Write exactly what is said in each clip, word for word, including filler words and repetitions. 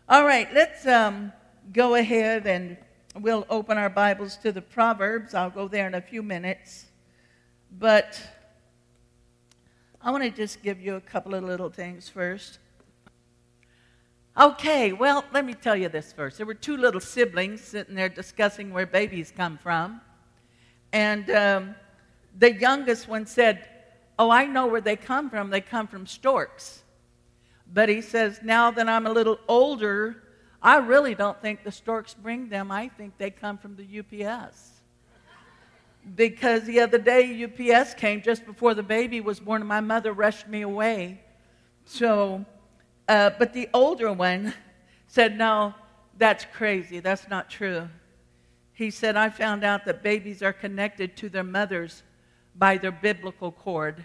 All right, let's um, go ahead and we'll open our Bibles to the Proverbs. I'll go there in a few minutes. But I want to just give you a couple of little things first. Okay, well, let me tell you this first. There were two little siblings sitting there discussing where babies come from. And um, the youngest one said, oh, I know where they come from. They come from storks. But he says, now that I'm a little older, I really don't think the storks bring them. I think they come from the U P S. Because the other day, U P S came just before the baby was born, and my mother rushed me away. So, uh, but the older one said, no, that's crazy. That's not true. He said, I found out that babies are connected to their mothers by their biblical cord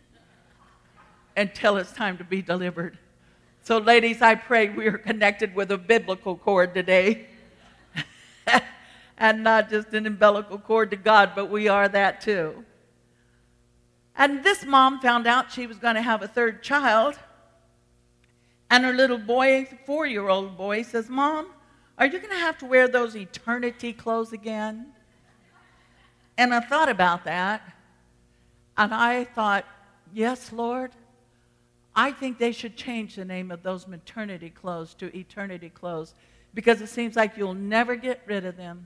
until it's time to be delivered. So, ladies, I pray we are connected with a biblical cord today. And not just an umbilical cord to God, but we are that too. And this mom found out she was going to have a third child. And her little boy, four-year-old boy, says, Mom, are you going to have to wear those eternity clothes again? And I thought about that. And I thought, yes, Lord. I think they should change the name of those maternity clothes to eternity clothes, because it seems like you'll never get rid of them.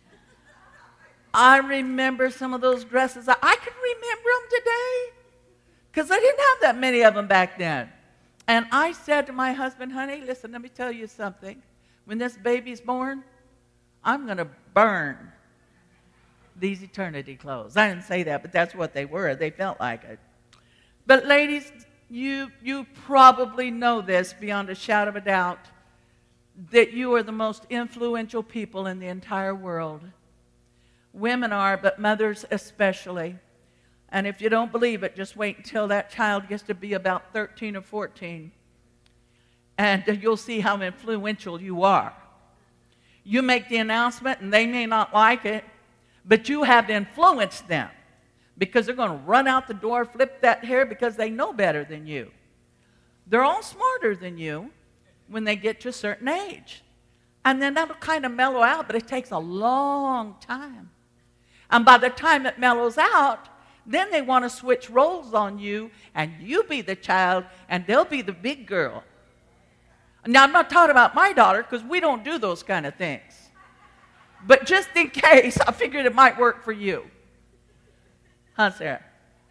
I remember some of those dresses. I can remember them today because I didn't have that many of them back then. And I said to my husband, honey, listen, let me tell you something. When this baby's born, I'm going to burn these eternity clothes. I didn't say that, but that's what they were. They felt like it. But ladies, You, you probably know this beyond a shadow of a doubt, that you are the most influential people in the entire world. Women are, but mothers especially. And if you don't believe it, just wait until that child gets to be about thirteen or fourteen. And you'll see how influential you are. You make the announcement, and they may not like it, but you have influenced them. Because they're going to run out the door, flip that hair, because they know better than you. They're all smarter than you when they get to a certain age. And then that'll kind of mellow out, but it takes a long time. And by the time it mellows out, then they want to switch roles on you, and you be the child, and they'll be the big girl. Now, I'm not talking about my daughter, because we don't do those kind of things. But just in case, I figured it might work for you. Huh, Sarah?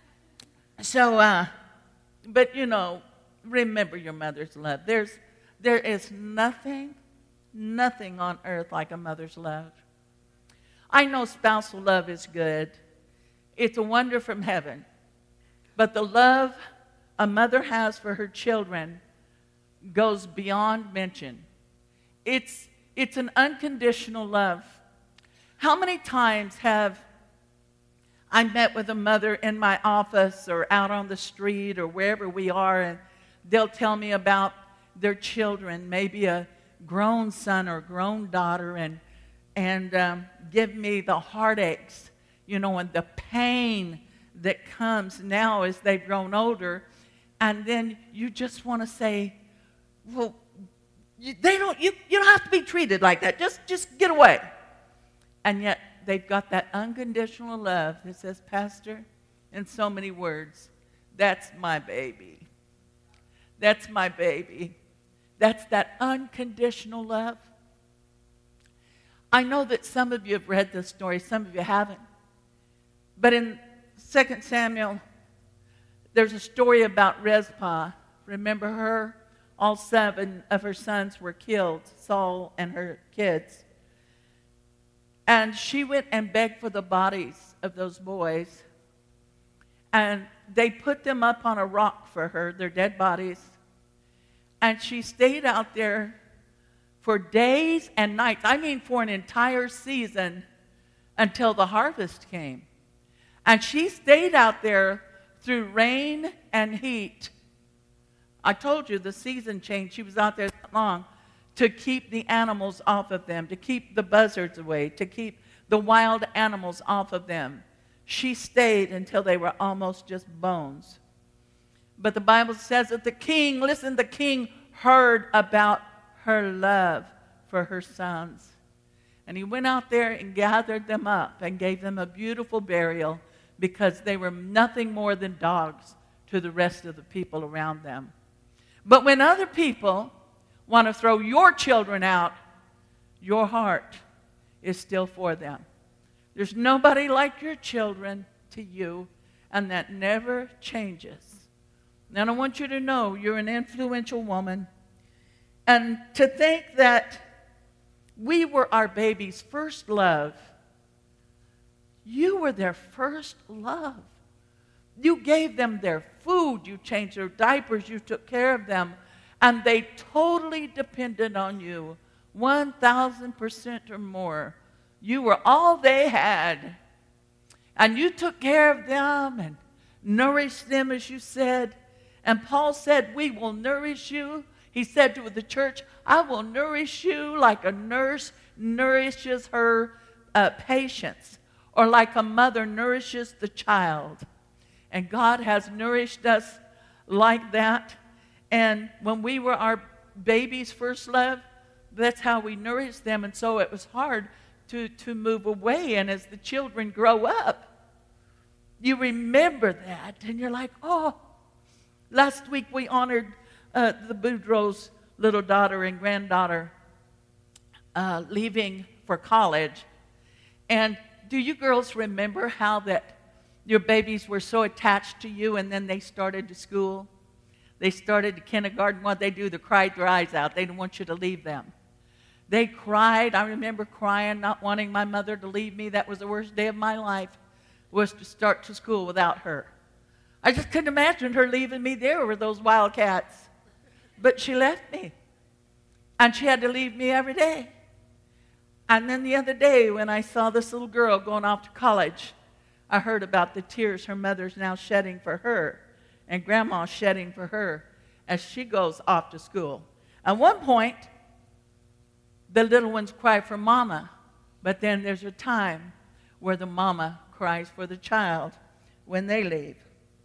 So, uh, but you know, remember your mother's love. There's, there is nothing, nothing on earth like a mother's love. I know spousal love is good. It's a wonder from heaven. But the love a mother has for her children goes beyond mention. It's, it's an unconditional love. How many times have I met with a mother in my office or out on the street or wherever we are, and they'll tell me about their children, maybe a grown son or grown daughter, and and um, give me the heartaches, you know, and the pain that comes now as they've grown older. And then you just want to say, well, you, they don't. You, you don't have to be treated like that. Just just get away. And yet they've got that unconditional love that says, Pastor, in so many words, that's my baby. That's my baby. That's that unconditional love. I know that some of you have read this story, some of you haven't. But in Second Samuel, there's a story about Rizpah. Remember her? All seven of her sons were killed, Saul and her kids. And she went and begged for the bodies of those boys. And they put them up on a rock for her, their dead bodies. And she stayed out there for days and nights. I mean, for an entire season until the harvest came. And she stayed out there through rain and heat. I told you the season changed. She was out there that long. To keep the animals off of them, to keep the buzzards away, to keep the wild animals off of them. She stayed until they were almost just bones. But the Bible says that the king, listen, the king heard about her love for her sons. And he went out there and gathered them up and gave them a beautiful burial because they were nothing more than dogs to the rest of the people around them. But when other people want to throw your children out, your heart is still for them. There's nobody like your children to you, and that never changes. And I want you to know you're an influential woman, and to think that we were our baby's first love. You were their first love. You gave them their food, you changed their diapers, you took care of them, and they totally depended on you, one thousand percent or more. You were all they had, and you took care of them and nourished them, as you said. And Paul said, we will nourish you. He said to the church, I will nourish you like a nurse nourishes her uh, patients, or like a mother nourishes the child. And God has nourished us like that. And when we were our baby's first love, that's how we nourished them. And so it was hard to, to move away. And as the children grow up, you remember that. And you're like, oh. Last week we honored uh, the Boudreaux's little daughter and granddaughter uh, leaving for college. And do you girls remember how that your babies were so attached to you, and then they started to school? They started to kindergarten. What they do, they cried their eyes out. They didn't want you to leave them. They cried. I remember crying, not wanting my mother to leave me. That was the worst day of my life, was to start to school without her. I just couldn't imagine her leaving me there with those wildcats. But she left me. And she had to leave me every day. And then the other day when I saw this little girl going off to college, I heard about the tears her mother's now shedding for her and grandma's shedding for her as she goes off to school. At one point, the little ones cry for mama, but then there's a time where the mama cries for the child when they leave.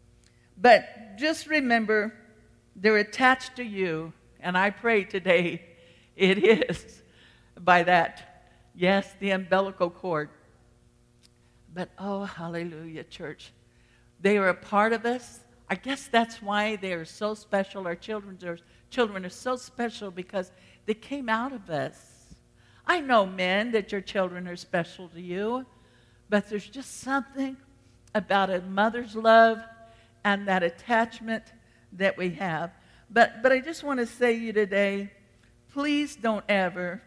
But just remember, they're attached to you, and I pray today it is by that, yes, the umbilical cord. But oh, hallelujah, church. They are a part of us. I guess that's why they are so special. Our children are, children are so special because they came out of us. I know, men, that your children are special to you, but there's just something about a mother's love and that attachment that we have. But but I just want to say to you today, please don't ever,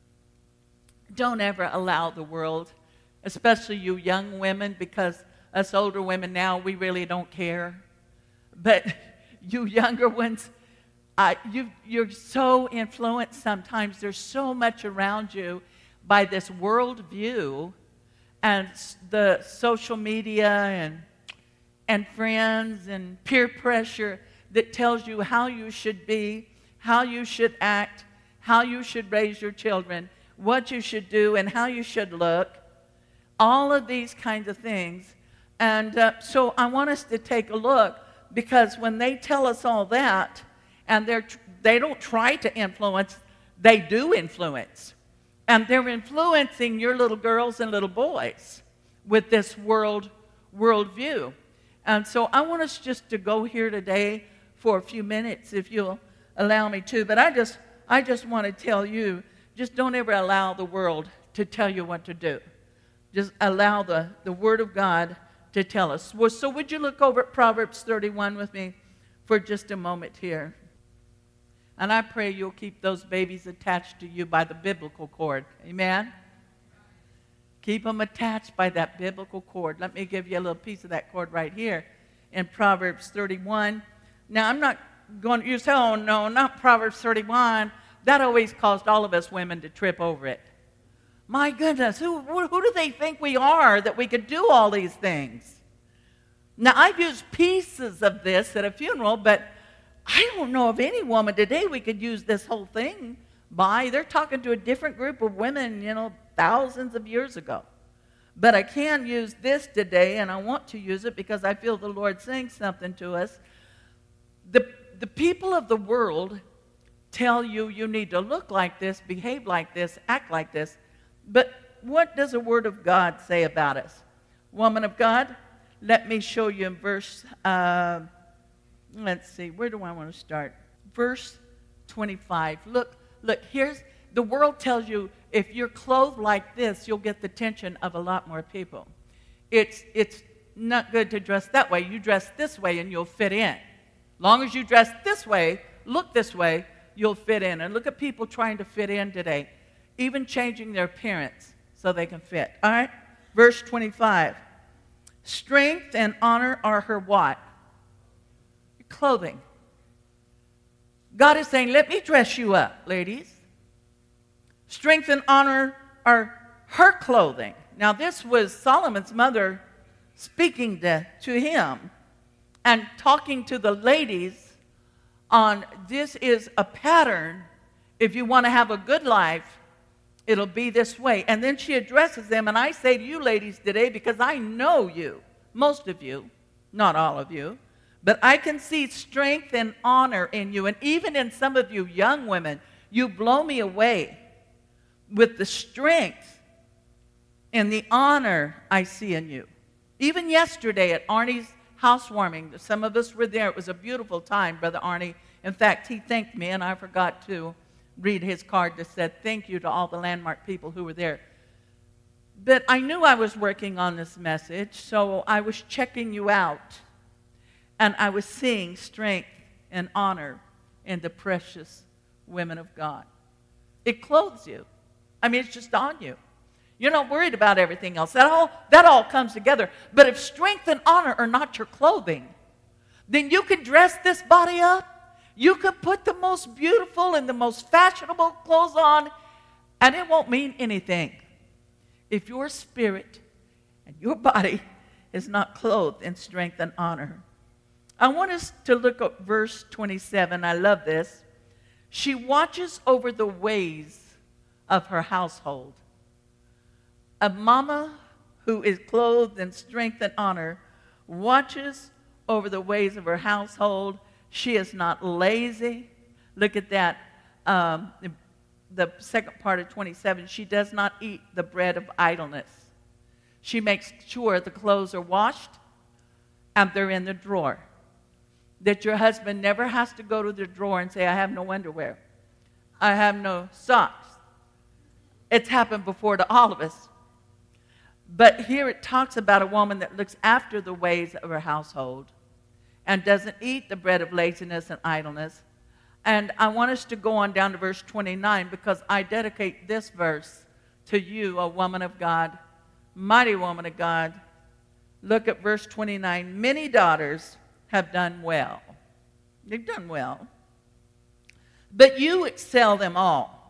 don't ever allow the world, especially you young women, because us older women now, we really don't care. But you younger ones, uh, you, you're so influenced sometimes. There's so much around you by this worldview and the social media and and friends and peer pressure that tells you how you should be, how you should act, how you should raise your children, what you should do, and how you should look. All of these kinds of things. And uh, so I want us to take a look, because when they tell us all that, and they're tr- they don't try to influence, they do influence. And they're influencing your little girls and little boys with this world worldview. And so I want us just to go here today for a few minutes, if you'll allow me to. But I just I just want to tell you, just don't ever allow the world to tell you what to do. Just allow the, the Word of God to tell us. Well, so would you look over at Proverbs thirty-one with me for just a moment here? And I pray you'll keep those babies attached to you by the biblical cord. Amen? Keep them attached by that biblical cord. Let me give you a little piece of that cord right here in Proverbs thirty-one. Now, I'm not going to, you say, oh, no, not Proverbs thirty-one. That always caused all of us women to trip over it. My goodness, who, who do they think we are that we could do all these things? Now, I've used pieces of this at a funeral, but I don't know of any woman today we could use this whole thing by. They're talking to a different group of women, you know, thousands of years ago. But I can use this today, and I want to use it because I feel the Lord saying something to us. The, the people of the world tell you you need to look like this, behave like this, act like this. But what does the Word of God say about us? Woman of God, let me show you in verse, uh, let's see, where do I want to start? Verse twenty-five. Look, look, here's, the world tells you if you're clothed like this, you'll get the attention of a lot more people. It's, it's not good to dress that way. You dress this way and you'll fit in. Long as you dress this way, look this way, you'll fit in. And look at people trying to fit in today, even changing their appearance so they can fit. All right? Verse twenty-five. Strength and honor are her what? Your clothing. God is saying, let me dress you up, ladies. Strength and honor are her clothing. Now, this was Solomon's mother speaking to, to him and talking to the ladies on this is a pattern. If you want to have a good life, it'll be this way. And then she addresses them, and I say to you ladies today, because I know you, most of you, not all of you, but I can see strength and honor in you. And even in some of you young women, you blow me away with the strength and the honor I see in you. Even yesterday at Arnie's housewarming, some of us were there. It was a beautiful time, Brother Arnie. In fact, he thanked me, and I forgot to read his card that said thank you to all the Landmark people who were there. But I knew I was working on this message, so I was checking you out, and I was seeing strength and honor in the precious women of God. It clothes you. I mean, it's just on you. You're not worried about everything else. That all, that all comes together. But if strength and honor are not your clothing, then you can dress this body up. You can put the most beautiful and the most fashionable clothes on, and it won't mean anything if your spirit and your body is not clothed in strength and honor. I want us to look at verse twenty-seven. I love this. She watches over the ways of her household. A mama who is clothed in strength and honor watches over the ways of her household. She is not lazy. Look at that. Um, the, the second part of twenty-seven, she does not eat the bread of idleness. She makes sure the clothes are washed and they're in the drawer. That your husband never has to go to the drawer and say, I have no underwear. I have no socks. It's happened before to all of us. But here it talks about a woman that looks after the ways of her household and doesn't eat the bread of laziness and idleness. And I want us to go on down to verse twenty-nine because I dedicate this verse to you, a woman of God, mighty woman of God. Look at verse twenty-nine. Many daughters have done well. They've done well. But you excel them all.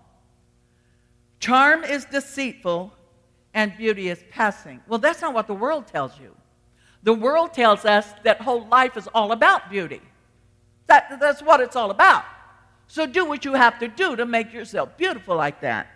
Charm is deceitful and beauty is passing. Well, that's not what the world tells you. The world tells us that whole life is all about beauty. That, that's what it's all about. So do what you have to do to make yourself beautiful like that.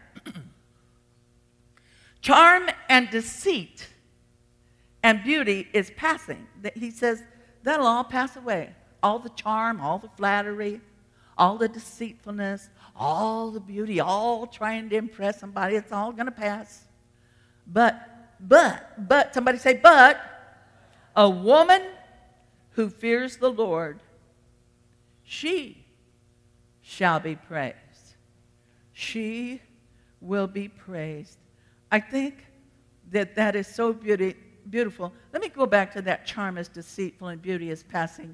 Charm and deceit and beauty is passing. He says that'll all pass away. All the charm, all the flattery, all the deceitfulness, all the beauty, all trying to impress somebody, it's all going to pass. But, but, but, somebody say, but, a woman who fears the Lord, she shall be praised. She will be praised. I think that that is so beauty, beautiful. Let me go back to that charm is deceitful and beauty is passing.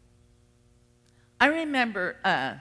I remember uh,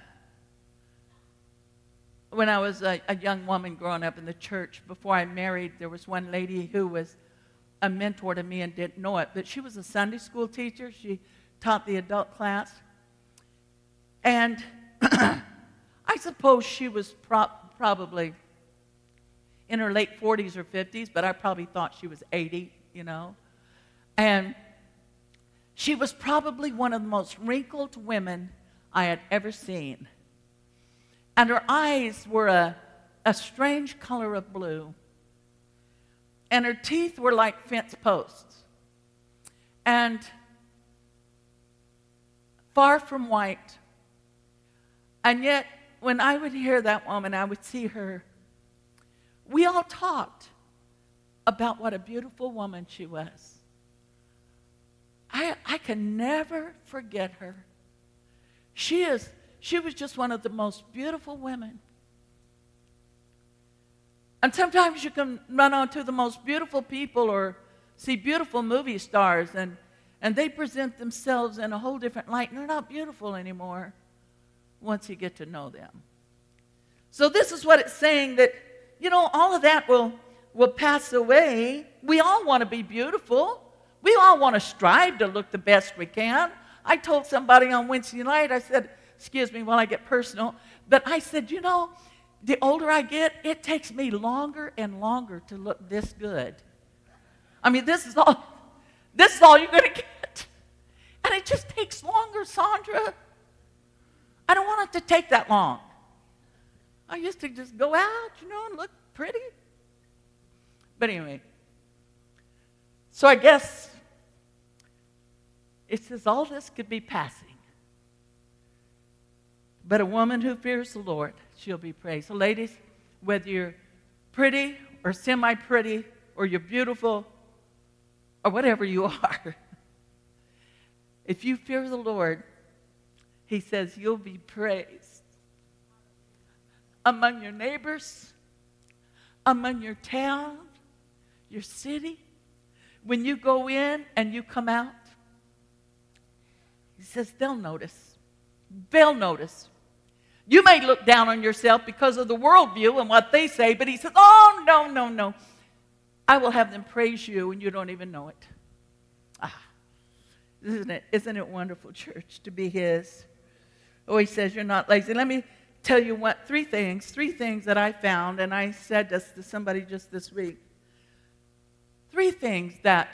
when I was a, a young woman growing up in the church, before I married, there was one lady who was a mentor to me and didn't know it, but she was a Sunday school teacher. She taught the adult class. And I suppose she was pro- probably in her late forties or fifties, but I probably thought she was eighty, you know. And she was probably one of the most wrinkled women I had ever seen. And her eyes were a, a strange color of blue. And her teeth were like fence posts. And far from white. And yet, when I would hear that woman, I would see her. We all talked about what a beautiful woman she was. I, I can never forget her. She is, she was just one of the most beautiful women. And sometimes you can run onto the most beautiful people or see beautiful movie stars, and, and they present themselves in a whole different light, and they're not beautiful anymore once you get to know them. So this is what it's saying, that, you know, all of that will, will pass away. We all want to be beautiful. We all want to strive to look the best we can. I told somebody on Wednesday night, I said, excuse me while I get personal, but I said, you know, the older I get, it takes me longer and longer to look this good. I mean, this is all, this is all you're going to get. And it just takes longer, Sandra. I don't want it to take that long. I used to just go out, you know, and look pretty. But anyway, so I guess it says all this could be passing. But a woman who fears the Lord, she'll be praised. So ladies, whether you're pretty or semi-pretty or you're beautiful or whatever you are, if you fear the Lord, he says you'll be praised among your neighbors, among your town, your city. When you go in and you come out, he says they'll notice. They'll notice. You may look down on yourself because of the worldview and what they say, but he says, oh, no, no, no. I will have them praise you and you don't even know it. Ah, isn't it, isn't it wonderful, church, to be his? Oh, he says you're not lazy. Let me tell you what, three things, three things that I found, and I said this to somebody just this week. Three things that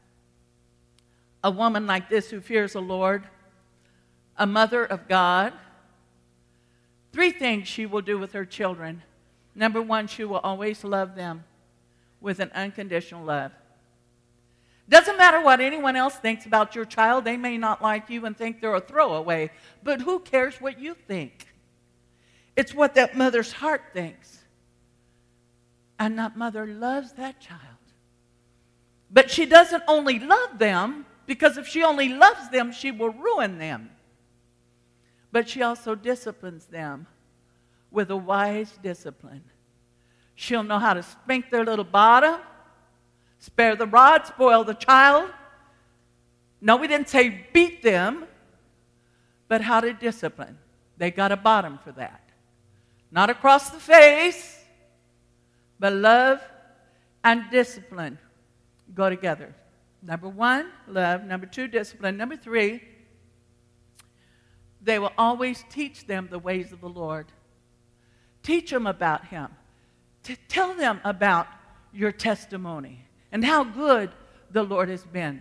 a woman like this who fears the Lord, a mother of God, three things she will do with her children. Number one, she will always love them with an unconditional love. Doesn't matter what anyone else thinks about your child. They may not like you and think they're a throwaway, but who cares what you think? It's what that mother's heart thinks. And that mother loves that child. But she doesn't only love them, because if she only loves them, she will ruin them. But she also disciplines them with a wise discipline. She'll know how to spank their little bottom, spare the rod, spoil the child. No, we didn't say beat them, but how to discipline. They got a bottom for that. Not across the face, but love and discipline go together. Number one, love. Number two, discipline. Number three, they will always teach them the ways of the Lord. Teach them about him. To tell them about your testimony and how good the Lord has been.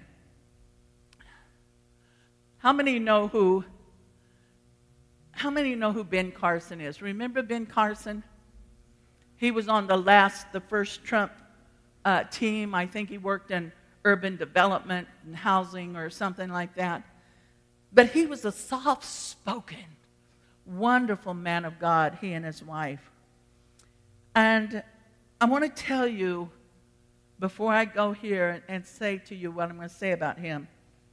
How many know who How many know who Ben Carson is? Remember Ben Carson? He was on the last, the first Trump uh, team. I think he worked in urban development and housing or something like that. But he was a soft-spoken, wonderful man of God, he and his wife. And I want to tell you, before I go here and, and say to you what I'm going to say about him,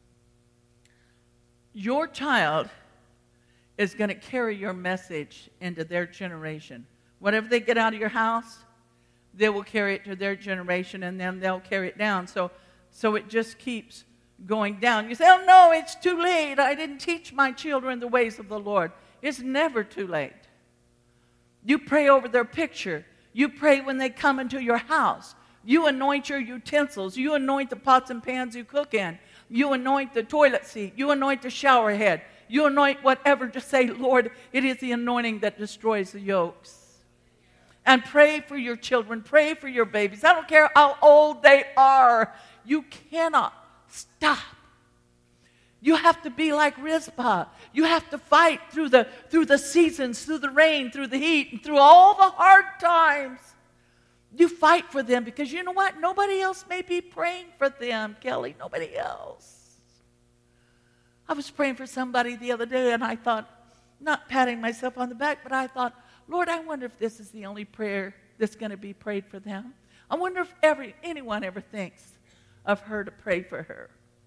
your child is going to carry your message into their generation. Whatever they get out of your house, they will carry it to their generation, and then they'll carry it down. So, so it just keeps going down. You say, oh, no, it's too late. I didn't teach my children the ways of the Lord. It's never too late. You pray over their picture. You pray when they come into your house. You anoint your utensils. You anoint the pots and pans you cook in. You anoint the toilet seat. You anoint the shower head. You anoint whatever. Just say, Lord, it is the anointing that destroys the yokes. And pray for your children. Pray for your babies. I don't care how old they are. You cannot stop. You have to be like Rizpah. You have to fight through the, through the seasons, through the rain, through the heat, and through all the hard times. You fight for them because you know what? Nobody else may be praying for them, Kelly. Nobody else. I was praying for somebody the other day, and I thought, not patting myself on the back, but I thought, Lord, I wonder if this is the only prayer that's going to be prayed for them. I wonder if every, anyone ever thinks of her to pray for her.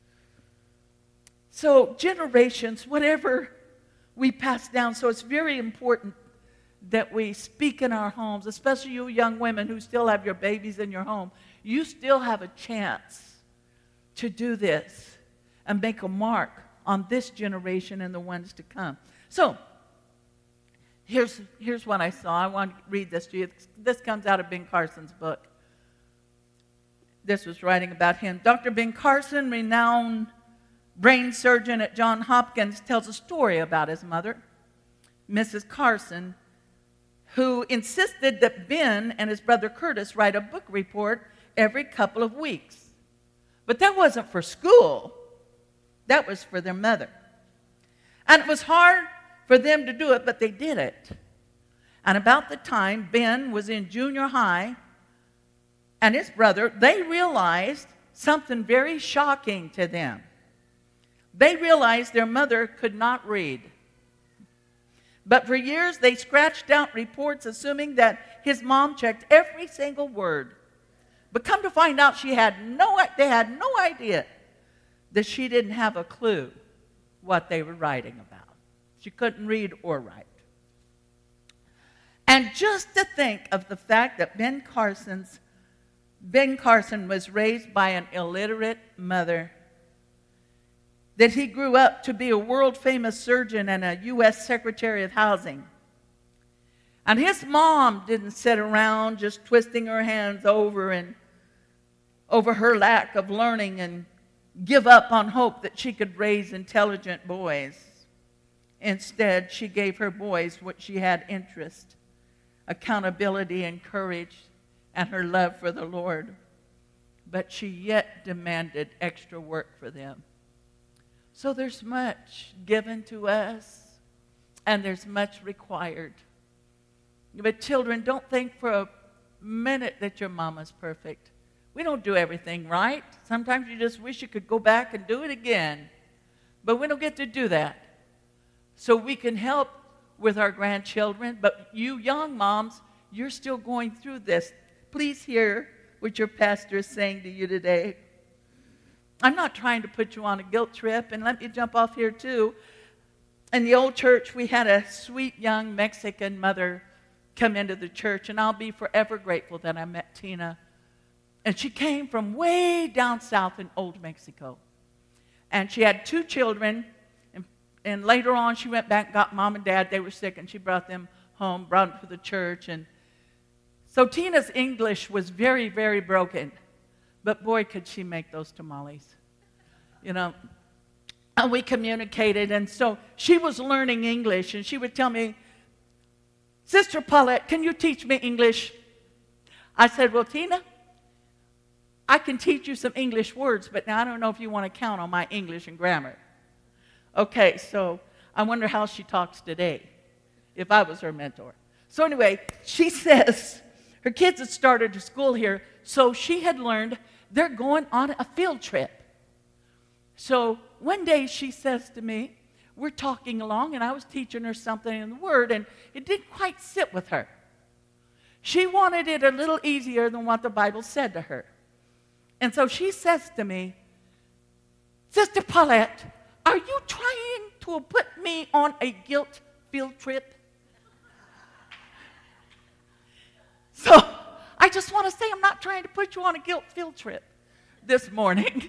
So generations, whatever we pass down, so it's very important that we speak in our homes, especially you young women who still have your babies in your home. You still have a chance to do this and make a mark on this generation and the ones to come. So, here's, here's what I saw. I want to read this to you. This comes out of Ben Carson's book. This was writing about him. Doctor Ben Carson, renowned brain surgeon at Johns Hopkins, tells a story about his mother, Missus Carson, who insisted that Ben and his brother Curtis write a book report every couple of weeks. But that wasn't for school. That was for their mother. And it was hard for them to do it, but they did it. And about the time Ben was in junior high and his brother, they realized something very shocking to them. They realized their mother could not read. But for years, they scratched out reports assuming that his mom checked every single word. But come to find out, she had no, they had no idea that she didn't have a clue what they were writing about. She couldn't read or write. And just to think of the fact that Ben Carson's, Ben Carson was raised by an illiterate mother, that he grew up to be a world-famous surgeon and a U S Secretary of Housing. And his mom didn't sit around just twisting her hands over and over her lack of learning and give up on hope that she could raise intelligent boys. Instead, she gave her boys what she had: interest, accountability, and courage, and her love for the Lord. But she yet demanded extra work for them. So there's much given to us, and there's much required. But children, don't think for a minute that your mama's perfect. We don't do everything right. Sometimes you just wish you could go back and do it again. But we don't get to do that. So we can help with our grandchildren. But you young moms, you're still going through this. Please hear what your pastor is saying to you today. I'm not trying to put you on a guilt trip, and let me jump off here too. In the old church, we had a sweet young Mexican mother come into the church, and I'll be forever grateful that I met Tina. And she came from way down south in old Mexico. And she had two children, and, and later on she went back and got mom and dad. They were sick, and she brought them home, brought them to the church. And so Tina's English was very, very broken. But boy, could she make those tamales. You know, and we communicated, and so she was learning English, and she would tell me, Sister Paulette, can you teach me English? I said, well, Tina, I can teach you some English words, but now I don't know if you want to count on my English and grammar. Okay, so I wonder how she talks today, if I was her mentor. So anyway, she says her kids had started to school here, so she had learned they're going on a field trip. So one day she says to me, we're talking along, and I was teaching her something in the Word, and it didn't quite sit with her. She wanted it a little easier than what the Bible said to her. And so she says to me, Sister Paulette, are you trying to put me on a guilt field trip? So I just want to say I'm not trying to put you on a guilt field trip this morning.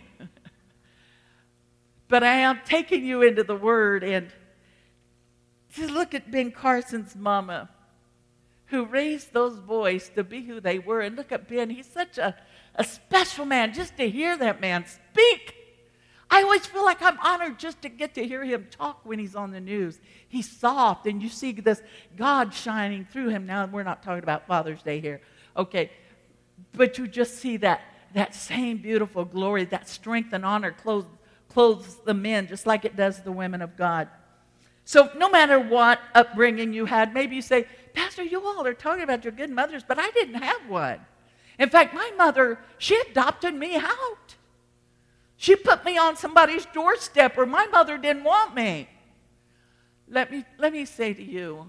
But I am taking you into the Word, and just look at Ben Carson's mama, who raised those boys to be who they were. And look at Ben, he's such a, a special man. Just to hear that man speak, I always feel like I'm honored just to get to hear him talk when he's on the news. He's soft, and you see this God shining through him. Now, we're not talking about Father's Day here. Okay, but you just see that, that same beautiful glory, that strength and honor clothes, clothes the men just like it does the women of God. So no matter what upbringing you had, maybe you say, Pastor, you all are talking about your good mothers, but I didn't have one. In fact, my mother, she adopted me out. She put me on somebody's doorstep, or my mother didn't want me. let me, let me say to you,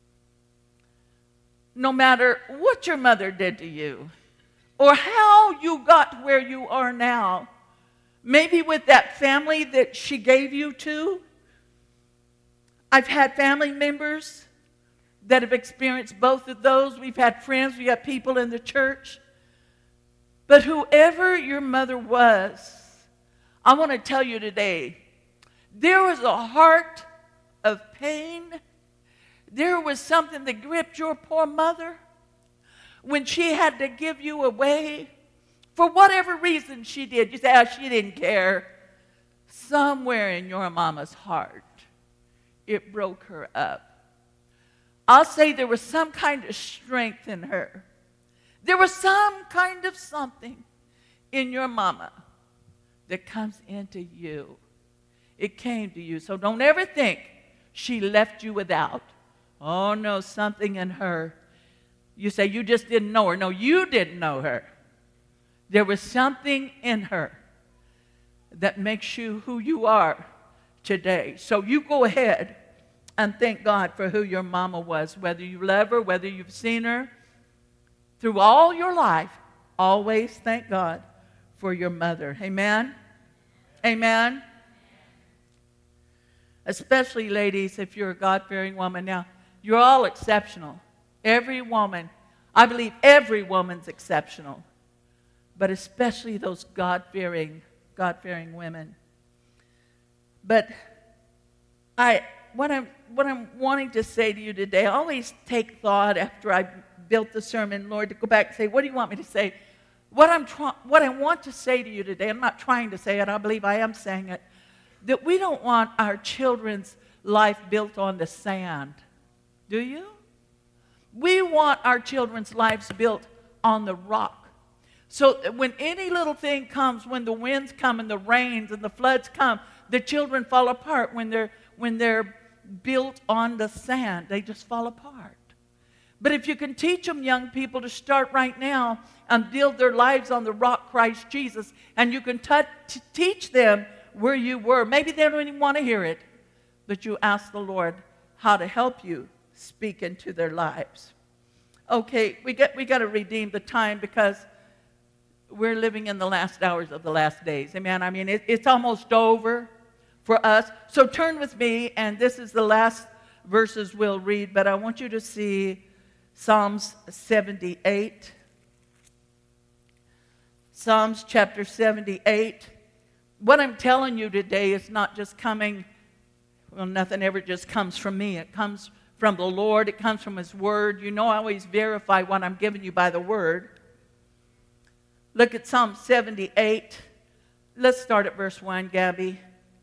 no matter what your mother did to you or how you got where you are now, maybe with that family that she gave you to, I've had family members that have experienced both of those. We've had friends, we have people in the church. But whoever your mother was, I want to tell you today, there was a heart of pain. There was something that gripped your poor mother when she had to give you away for whatever reason she did. You say, oh, she didn't care. Somewhere in your mama's heart, it broke her up. I'll say there was some kind of strength in her. There was some kind of something in your mama that comes into you. It came to you. So don't ever think she left you without. Oh, no, something in her. You say you just didn't know her. No, you didn't know her. There was something in her that makes you who you are today. So you go ahead and thank God for who your mama was, whether you love her, whether you've seen her. Through all your life, always thank God for your mother. Amen? Amen? Especially, ladies, if you're a God-fearing woman. Now, you're all exceptional. Every woman, I believe every woman's exceptional. But especially those God-fearing, God-fearing women. But I, what I'm, what I'm wanting to say to you today, I always take thought after I built the sermon, Lord, to go back and say, what do you want me to say? What, I'm try- what I want to say to you today, I'm not trying to say it, I believe I am saying it, that we don't want our children's life built on the sand. Do you? We want our children's lives built on the rock. So when any little thing comes, when the winds come and the rains and the floods come, the children fall apart. When they're, when they're built on the sand, they just fall apart. But if you can teach them, young people, to start right now and build their lives on the rock, Christ Jesus, and you can t- t- teach them where you were. Maybe they don't even want to hear it, but you ask the Lord how to help you speak into their lives. Okay, we got, we got to redeem the time because we're living in the last hours of the last days. Amen? I mean, it, it's almost over for us. So turn with me, and this is the last verses we'll read, but I want you to see Psalms seventy-eight. Psalms chapter seventy-eight. What I'm telling you today is not just coming, well, nothing ever just comes from me. It comes from the Lord. It comes from His Word. You know I always verify what I'm giving you by the Word. Look at Psalm seventy-eight. Let's start at verse one, Gabby.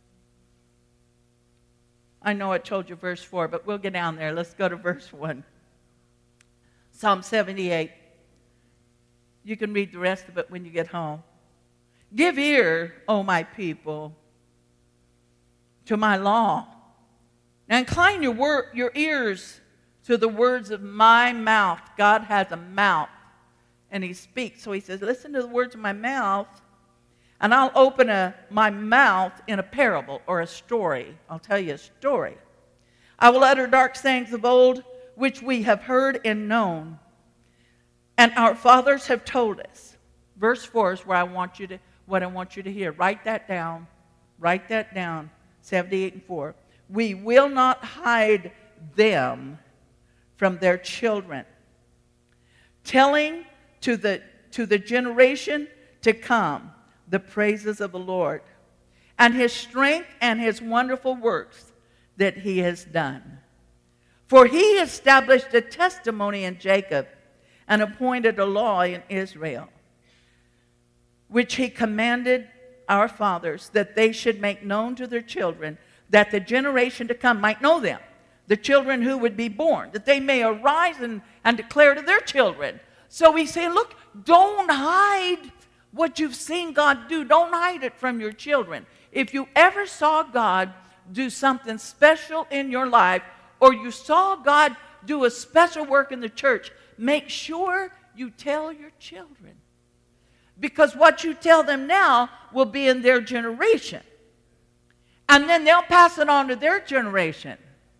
I know I told you verse four, but we'll get down there. Let's go to verse one. Psalm seventy-eight. You can read the rest of it when you get home. Give ear, O my people, to my law. Now incline your, wor- your ears to the words of my mouth. God has a mouth, and He speaks. So He says, listen to the words of my mouth, and I'll open a, my mouth in a parable or a story. I'll tell you a story. I will utter dark sayings of old, which we have heard and known, and our fathers have told us. Verse four is where I want you to, what I want you to hear. Write that down. Write that down. seventy-eight and four. We will not hide them from their children, telling to the to the generation to come the praises of the Lord and His strength and His wonderful works that He has done. For He established a testimony in Jacob and appointed a law in Israel, which He commanded our fathers, that they should make known to their children, that the generation to come might know them, the children who would be born, that they may arise and, and declare to their children. So He's saying, look, don't hide what you've seen God do. Don't hide it from your children. If you ever saw God do something special in your life, or you saw God do a special work in the church, make sure you tell your children. Because what you tell them now will be in their generation. And then they'll pass it on to their generation.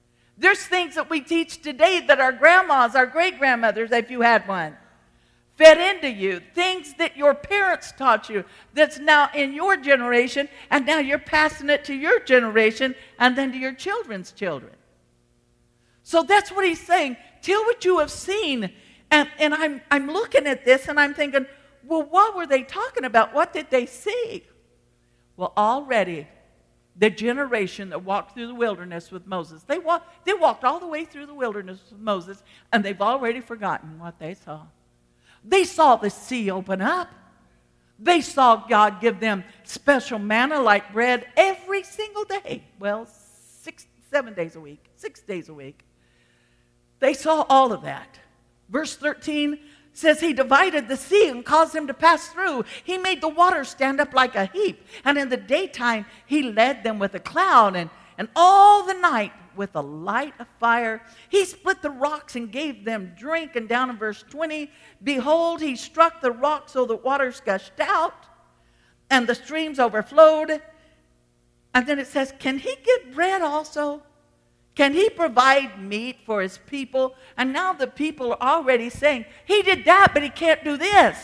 There's things that we teach today that our grandmas, our great-grandmothers, if you had one, fed into you. Things that your parents taught you that's now in your generation, and now you're passing it to your generation and then to your children's children. So that's what he's saying. Tell what you have seen. And, and I'm, I'm looking at this and I'm thinking, well, what were they talking about? What did they see? Well, already, the generation that walked through the wilderness with Moses, they, walk, they walked all the way through the wilderness with Moses, and they've already forgotten what they saw. They saw the sea open up. They saw God give them special manna like bread every single day. Well, six, seven days a week, six days a week. They saw all of that. Verse thirteen says he divided the sea and caused them to pass through. He made the water stand up like a heap. And in the daytime, he led them with a cloud, and, and all the night with a light of fire. He split the rocks and gave them drink. And down in verse twenty, behold, he struck the rocks so the waters gushed out and the streams overflowed. And then it says, can he give bread also? Can he provide meat for his people? And now the people are already saying, he did that, but he can't do this.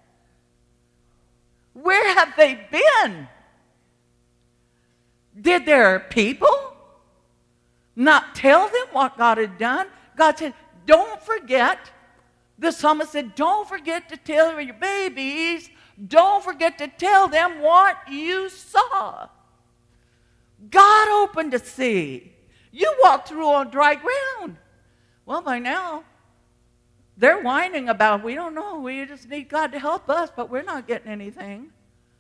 Where have they been? Did their people not tell them what God had done? God said, don't forget. The psalmist said, don't forget to tell your babies, don't forget to tell them what you saw. God opened the sea. You walked through on dry ground. Well, by now, they're whining about, we don't know, we just need God to help us, but we're not getting anything.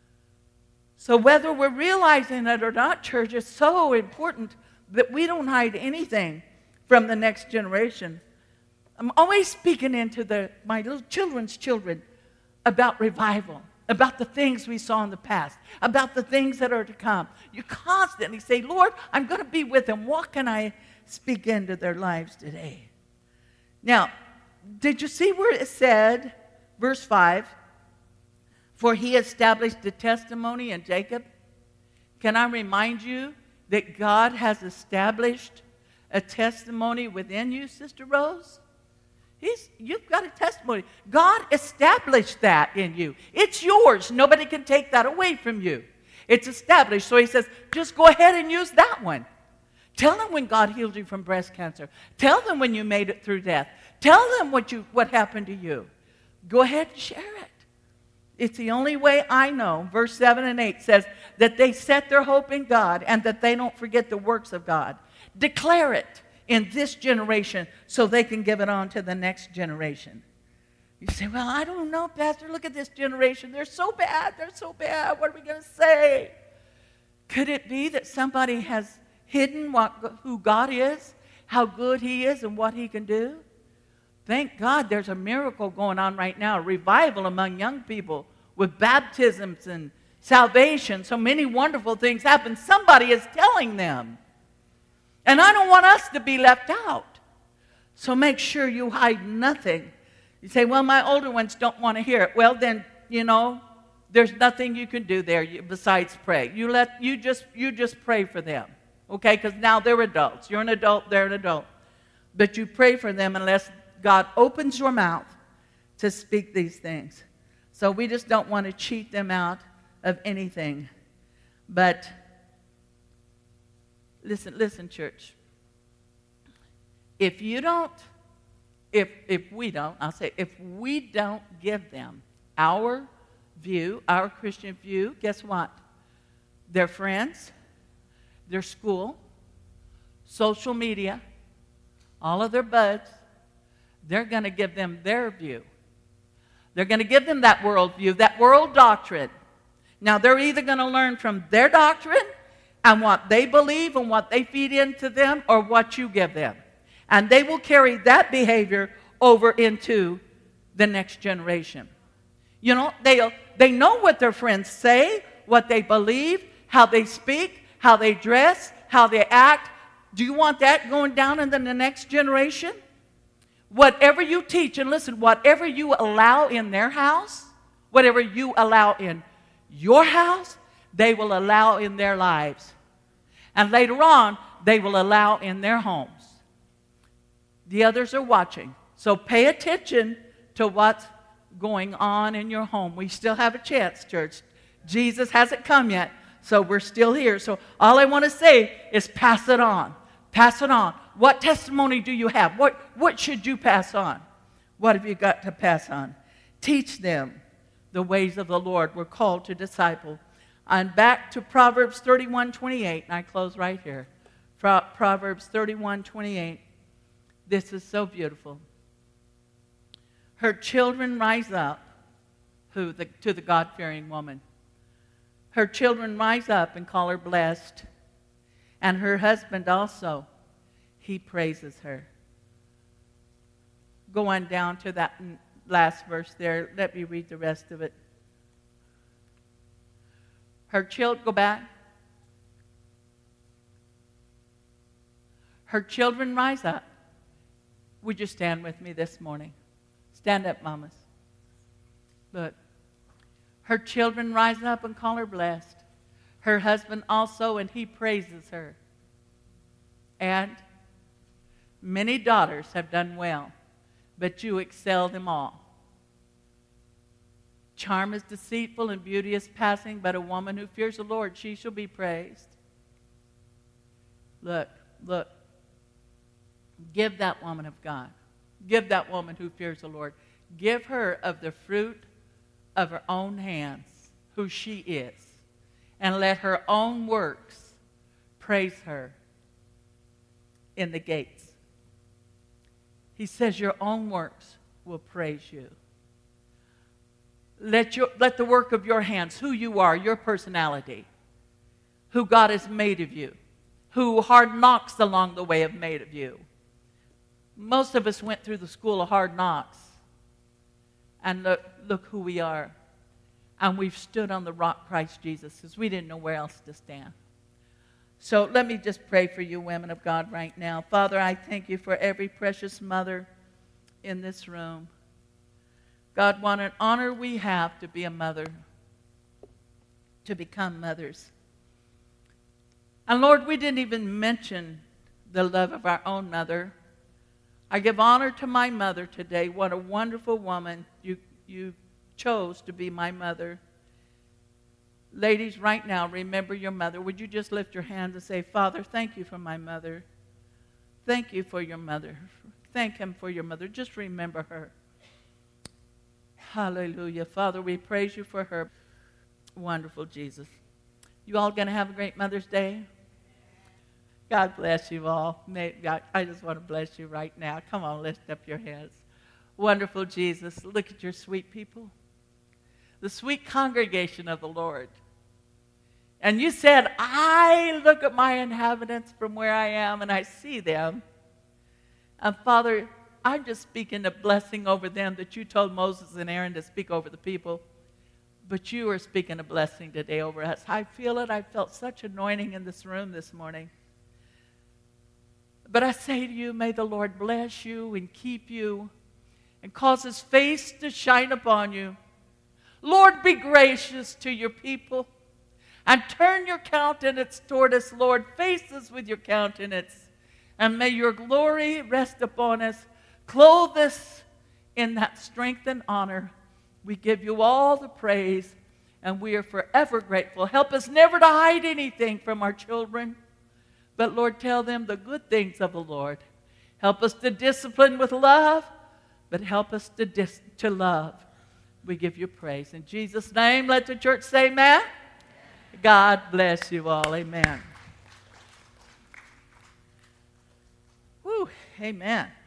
So whether we're realizing it or not, church, it's so important that we don't hide anything from the next generation. I'm always speaking into the, my little children's children about revival, about the things we saw in the past, about the things that are to come. You constantly say, Lord, I'm going to be with them. What can I speak into their lives today? Now, did you see where it said, verse five, for he established the testimony in Jacob? Can I remind you that God has established a testimony within you, Sister Rose? He's, you've got a testimony. God established that in you. It's yours. Nobody can take that away from you. It's established. So he says, just go ahead and use that one. Tell them when God healed you from breast cancer. Tell them when you made it through death. Tell them what you what happened to you. Go ahead and share it. It's the only way I know. Verse seven and eight says that they set their hope in God and that they don't forget the works of God. Declare it in this generation so they can give it on to the next generation. You say, well, I don't know, Pastor. Look at this generation. They're so bad. They're so bad. What are we going to say? Could it be that somebody has hidden what, who God is, how good he is, and what he can do? Thank God there's a miracle going on right now, a revival among young people with baptisms and salvation. So many wonderful things happen. Somebody is telling them. And I don't want us to be left out. So make sure you hide nothing. You say, well, my older ones don't want to hear it. Well, then, you know, there's nothing you can do there besides pray. You let you just you just pray for them. Okay? Because now they're adults. You're an adult, they're an adult. But you pray for them unless God opens your mouth to speak these things. So we just don't want to cheat them out of anything. But Listen, listen, church. If you don't, if if we don't, I'll say, if we don't give them our view, our Christian view, guess what? Their friends, their school, social media, all of their buds, they're going to give them their view. They're going to give them that world view, that world doctrine. Now, they're either going to learn from their doctrine and what they believe and what they feed into them, or what you give them. And they will carry that behavior over into the next generation. You know, they they know what their friends say, what they believe, how they speak, how they dress, how they act. Do you want that going down into the next generation? Whatever you teach, and listen, whatever you allow in their house, whatever you allow in your house, they will allow in their lives. And later on, they will allow in their homes. The others are watching. So pay attention to what's going on in your home. We still have a chance, church. Jesus hasn't come yet, so we're still here. So all I want to say is pass it on. Pass it on. What testimony do you have? What, what should you pass on? What have you got to pass on? Teach them the ways of the Lord. We're called to disciple. And back to Proverbs thirty-one twenty-eight, and I close right here. Pro- Proverbs thirty-one twenty-eight. This is so beautiful. Her children rise up, who the, to the God-fearing woman. Her children rise up and call her blessed. And her husband also, he praises her. Go on down to that last verse there. Let me read the rest of it. Her children, go back. Her children rise up. Would you stand with me this morning? Stand up, mamas. Look. Her children rise up and call her blessed. Her husband also, and he praises her. And many daughters have done well, but you excel them all. Charm is deceitful and beauty is passing, but a woman who fears the Lord, she shall be praised. Look, look. Give that woman of God. Give that woman who fears the Lord. Give her of the fruit of her own hands, who she is, and let her own works praise her in the gates. He says your own works will praise you. Let, your, let the work of your hands, who you are, your personality, who God has made of you, who hard knocks along the way have made of you. Most of us went through the school of hard knocks. And look, look who we are. And we've stood on the rock, Christ Jesus, because we didn't know where else to stand. So let me just pray for you, women of God, right now. Father, I thank you for every precious mother in this room. God, what an honor we have to be a mother, to become mothers. And Lord, we didn't even mention the love of our own mother. I give honor to my mother today. What a wonderful woman you, you chose to be my mother. Ladies, right now, remember your mother. Would you just lift your hands and say, Father, thank you for my mother. Thank you for your mother. Thank him for your mother. Just remember her. Hallelujah. Father, we praise you for her. Wonderful Jesus. You all going to have a great Mother's Day? God bless you all. May, I just want to bless you right now. Come on, lift up your hands. Wonderful Jesus, look at your sweet people. The sweet congregation of the Lord. And you said, I look at my inhabitants from where I am and I see them. And Father, I'm just speaking a blessing over them that you told Moses and Aaron to speak over the people. But you are speaking a blessing today over us. I feel it. I felt such anointing in this room this morning. But I say to you, may the Lord bless you and keep you and cause his face to shine upon you. Lord, be gracious to your people and turn your countenance toward us, Lord. Face us with your countenance. And may your glory rest upon us. Clothe us in that strength and honor. We give you all the praise, and we are forever grateful. Help us never to hide anything from our children, but Lord, tell them the good things of the Lord. Help us to discipline with love, but help us to, dis- to love. We give you praise. In Jesus' name, let the church say amen. God bless you all. Amen. Woo, amen.